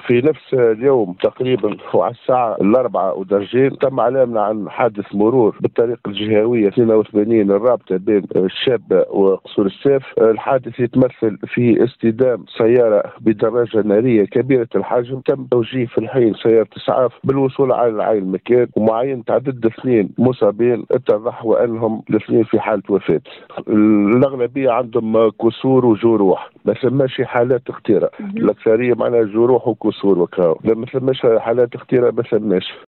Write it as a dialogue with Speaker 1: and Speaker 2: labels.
Speaker 1: في نفس اليوم تقريبا وعلى الساعة 4 ودرجين تم إعلامنا عن حادث مرور بالطريق الجهوية 82 الرابطة بين الشابة وقصور السيف. الحادث يتمثل في اصطدام سيارة بدراجة نارية كبيرة الحجم. تم توجيه في الحين سيارة إسعاف بالوصول على عين المكان ومعاينة عدد 2 مصابين اتضح وأنهم الاثنين في حالة وفاة. الأغلبية عندهم كسور وجروح، ما ثماش حالات اختراع. الأكثرية معناها جروح وكسور وكاو، ما ثماش حالات اختراع ما ثماش.